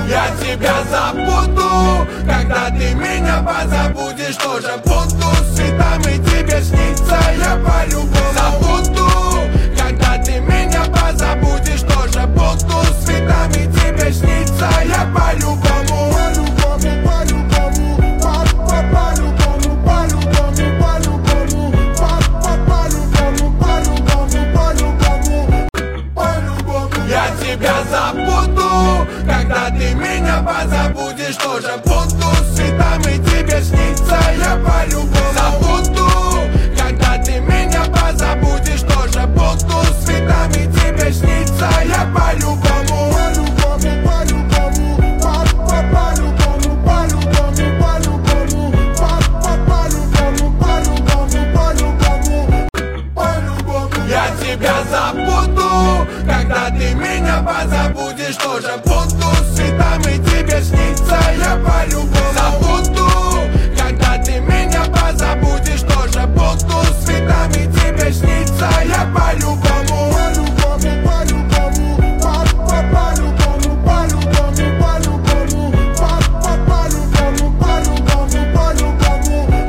Я тебя забуду, когда ты меня позабудешь. Тоже буду с цветами тебе сниться, я по-любому забуду, когда ты меня позабудешь. Тоже буду с цветами тебе сниться, я по-любому. Я тебя забуду, когда ты меня позабудешь. Тоже буду с цветами тебе сниться, я по-любому забуду, когда ты меня позабудешь. Тоже буду с цветами тебе сниться, я по-любому. Я тебя забуду, когда ты меня позабудешь. Тоже буду с цветами тебе сниться, я по-любому забуду.